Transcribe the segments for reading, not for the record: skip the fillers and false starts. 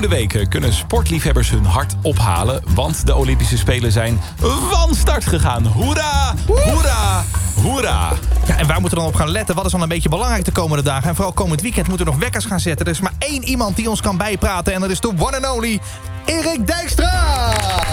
Komende weken kunnen sportliefhebbers hun hart ophalen, want de Olympische Spelen zijn van start gegaan. Hoera! Hoera! Hoera! Ja, en waar moeten we dan op gaan letten? Wat is dan een beetje belangrijk de komende dagen? En vooral komend weekend moeten we nog wekkers gaan zetten. Er is maar één iemand die ons kan bijpraten en dat is de one and only Erik Dijkstra!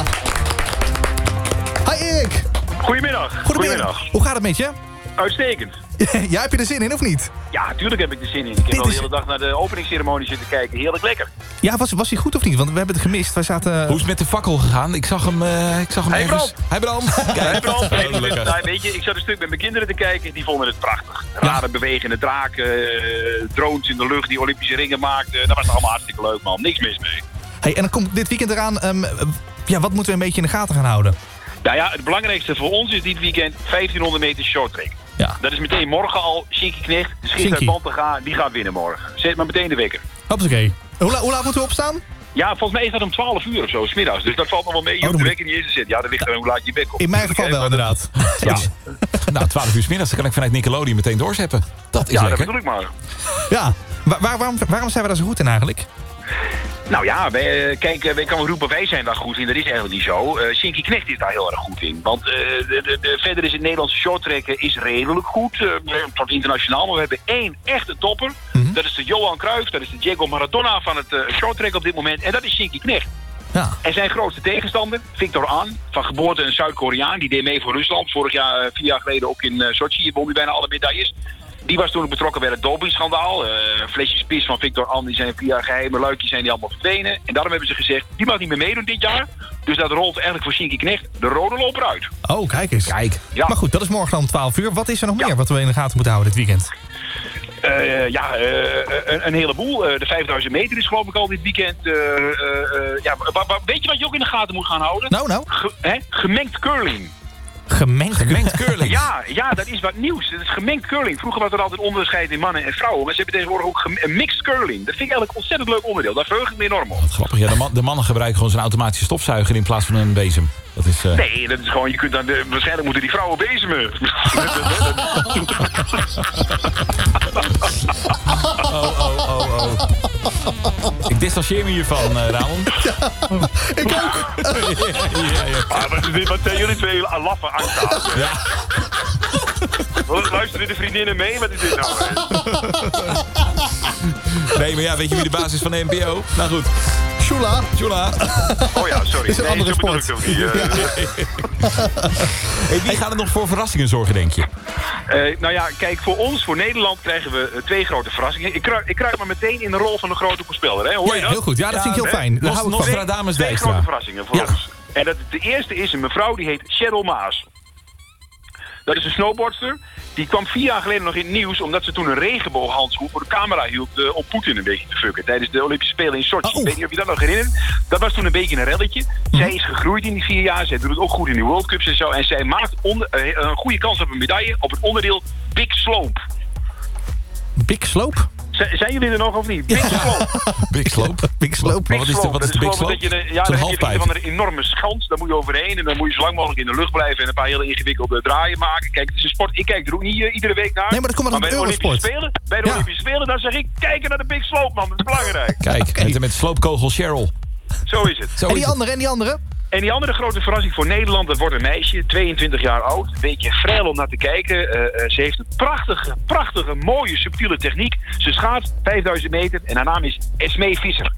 Hi Erik! Goedemiddag. Hoe gaat het met je? Uitstekend. Ja, heb je er zin in of niet? Ja, tuurlijk heb ik er zin in. Ik heb al de hele dag naar de openingsceremonie zitten kijken. Heerlijk lekker. Ja, was hij goed of niet? Want we hebben het gemist. Wij zaten... Hoe is het met de fakkel gegaan? Ik zag hem Hij ergens... Hij brandt. Hij brandt. Gelukkig. Nou, weet je, ik zat een stuk met mijn kinderen te kijken. Die vonden het prachtig. Rare bewegende draken, drones in de lucht die Olympische ringen maakten. Dat was allemaal hartstikke leuk, man. Niks mis mee. Hey, en dan komt dit weekend eraan. Wat moeten we een beetje in de gaten gaan houden? Nou ja, het belangrijkste voor ons is dit weekend 1500 meter shorttrack. Ja. Dat is meteen morgen al. Shinky Knecht, de schiet uit Bantega, die gaat winnen morgen. Zet maar meteen de wekker. Hoppakee. Hoe laat moeten we opstaan? Ja, volgens mij is dat om 12 uur of zo, 's middags. Dus dat valt nog wel mee. Je hoeft de wekker niet eens te zetten. Ja, dat ligt er hoe laat je bek op. In mijn geval wel, inderdaad. Ja, Nou, 12 uur 's middags, dan kan ik vanuit Nickelodeon meteen doorzeppen. Dat is ja dat lekker. bedoel ik maar. Ja. Waarom zijn we daar zo goed in eigenlijk? Nou ja, wij kan wel roepen, wij zijn daar goed in. Dat is eigenlijk niet zo. Shinky Knecht is daar heel erg goed in. Want verder is het Nederlandse shorttrekken is redelijk goed. Tot internationaal. Maar we hebben één echte topper. Mm-hmm. Dat is de Johan Cruijff. Dat is de Diego Maradona van het shorttrack op dit moment. En dat is Shinky Knecht. Ja. En zijn grootste tegenstander, Victor An, van geboorte een Zuid-Koreaan. Die deed mee voor Rusland. Vorig jaar, 4 jaar geleden ook in Sochi. Won hij bijna alle medailles. Die was toen ook betrokken bij het dopingschandaal. Flesjes pis van Victor An, die zijn via geheime luikjes zijn die allemaal verdwenen. En daarom hebben ze gezegd, die mag niet meer meedoen dit jaar. Dus dat rolt eigenlijk voor Shinky Knecht de rode loper uit. Oh, kijk eens. Kijk. Ja. Maar goed, dat is morgen om 12 uur. Wat is er nog meer wat we in de gaten moeten houden dit weekend? Een heleboel. De 5000 meter is geloof ik al dit weekend. Weet je wat je ook in de gaten moet gaan houden? Nou. Gemengd curling. Gemengd curling. Ja, dat is wat nieuws. Het is gemengd curling. Vroeger was er altijd onderscheid in mannen en vrouwen. Maar ze hebben tegenwoordig ook mixed curling. Dat vind ik eigenlijk een ontzettend leuk onderdeel. Daar verheug ik me enorm op. Wat grappig. Ja, de mannen gebruiken gewoon zo'n automatische stofzuiger in plaats van een bezem. Dat is, Nee, dat is gewoon, je kunt dan waarschijnlijk moeten die vrouwen bezemen. Oh. Ik distancieer me hiervan, Ramon. Ik ook. Ja. Wat zijn jullie twee laffen aanstaan? Ja. Luisteren de vriendinnen mee? Wat is dit nou? Nee, maar ja, weet je wie de baas is van de NPO? Nou goed. Shula. Oh ja, sorry. Is een andere zo bedoel ik sport. het ook niet. Hey, wie gaat er nog voor verrassingen zorgen, denk je? Nou ja, kijk, voor Nederland krijgen we 2 grote verrassingen. Ik kruip maar meteen in de rol van de grote voorspeller. Hè? Hoor je dat? Heel goed. Ja, dat vind ik heel fijn. Daar hou ik van. Nostradamus 2 Dijkstra. grote verrassingen voor ons. En de eerste is een mevrouw die heet Cheryl Maas. Dat is een snowboardster. Die kwam 4 jaar geleden nog in het nieuws... omdat ze toen een regenbooghandschoen voor de camera hield... om Poetin een beetje te fucken tijdens de Olympische Spelen in Sochi. Ik weet niet of je dat nog herinnert. Dat was toen een beetje een relletje. Zij is gegroeid in die 4 jaar. Zij doet het ook goed in die World Cups en zo. En zij maakt een goede kans op een medaille... op het onderdeel Big Slope. Big Slope? Zijn jullie er nog of niet? Big Slope. Big Slope. Big Slope. Maar wat is de Big Slope? Dan heb je een enorme schans. Daar moet je overheen. En dan moet je zo lang mogelijk in de lucht blijven. En een paar hele ingewikkelde draaien maken. Kijk, het is een sport. Ik kijk er ook niet iedere week naar. Nee, maar dat komt bij bij de Olympische Spelen. Bij de Olympische Spelen, dan zeg ik, kijken naar de Big Slope, man. Dat is belangrijk. Kijk, met sloopkogel Cheryl. Zo is het. En die andere? En die andere grote verrassing voor Nederland, dat wordt een meisje, 22 jaar oud. Een beetje vrij om naar te kijken. Ze heeft een prachtige, mooie, subtiele techniek. Ze schaatst 5000 meter en haar naam is Esmee Visser.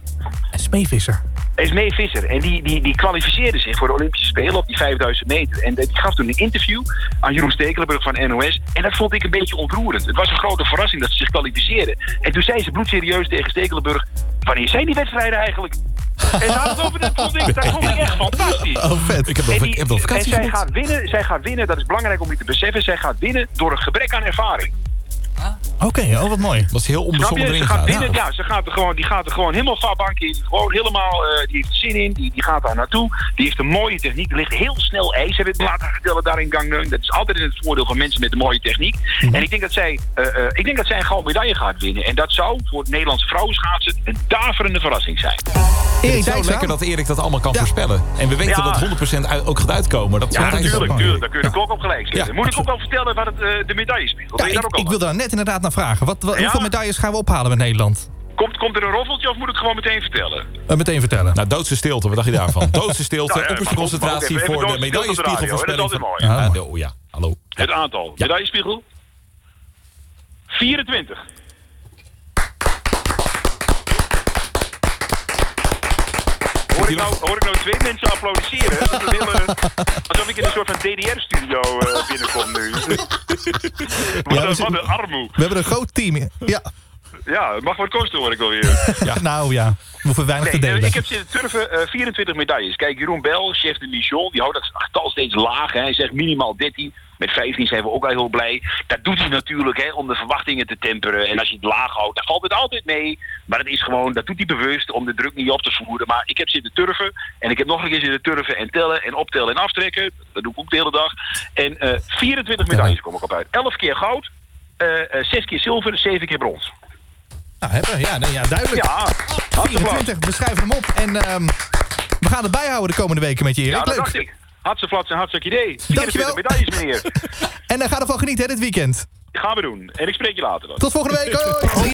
Esmee Visser. En die kwalificeerde zich voor de Olympische Spelen op die 5000 meter. En die gaf toen een interview aan Jeroen Stekelenburg van NOS. En dat vond ik een beetje ontroerend. Het was een grote verrassing dat ze zich kwalificeerde. En toen zei ze bloedserieus tegen Stekelenburg... wanneer zijn die wedstrijden eigenlijk? En ze had het over dat vond ik echt fantastisch. Oh, vet. Ik heb wel vakantie. En zij gaat winnen, dat is belangrijk om je te beseffen. Zij gaat winnen door een gebrek aan ervaring. Oké, wat mooi. Dat is heel onbezonnen erin Ze gaat gaan. winnen, die gaat er gewoon helemaal vaarbank in. Gewoon helemaal, die heeft er zin in, die gaat daar naartoe. Die heeft een mooie techniek, er ligt heel snel ijs. Hebben we het laten vertellen daar in Gangneung. Dat is altijd in het voordeel van mensen met een mooie techniek. En ik denk dat zij een gouden medaille gaat winnen. En dat zou voor het Nederlandse vrouwenschaatsen een daverende verrassing zijn. Het is zo lekker dat Erik dat allemaal kan voorspellen. En we weten dat 100% ook gaat uitkomen. Dat Natuurlijk. Daar kun je de klok op gelijk zetten. Ja. Moet ik ook wel vertellen wat de medaille speelt? Ja, ik wil daar net inderdaad naar vragen. Hoeveel medailles gaan we ophalen met Nederland? Komt er een roffeltje of moet ik gewoon meteen vertellen? Meteen vertellen. Nou, doodse stilte, wat dacht je daarvan? Doodse stilte, Nou ja, opperste maar goed, concentratie maar ook even voor de doodse stilte op de medaillespiegel radio, voorspelling. hè, dat is mooi. Ja, hallo. Het aantal. Ja. Medaillespiegel? 24. Hoor ik nou 2 mensen applaudisseren? Dat is een hele, alsof ik in een soort van DDR-studio binnenkom nu. Wat een armoe. We hebben een groot team. Ja. Ja, het mag wat kosten hoor ik alweer. Ja. Nou ja, we hoeven weinig te delen. Ik heb zitten turven 24 medailles. Kijk, Jeroen Bel, chef de mission, die houdt dat getal steeds laag. Hè. Hij zegt minimaal 13. Met 15 zijn we ook wel heel blij. Dat doet hij natuurlijk hè, om de verwachtingen te temperen. En als je het laag houdt, dan valt het altijd mee. Maar het is gewoon, dat doet hij bewust om de druk niet op te voeren. Maar ik heb zitten turven. En ik heb nog een keer zitten turven en tellen en optellen en aftrekken. Dat doe ik ook de hele dag. En 24 medailles kom ik op uit. 11 keer goud, 6 keer zilver, 7 keer brons. Nou, ja, duidelijk. Ja, 24, we schrijven hem op. En we gaan het bijhouden de komende weken met je, Erik. Ja, dat Leuk. dacht ik. Hartstikke en hartstikke idee. Dankjewel. 24 medailles, meneer. En ga ervan genieten, hè, dit weekend. Gaan we doen. En ik spreek je later dan. Tot volgende week. Hoi.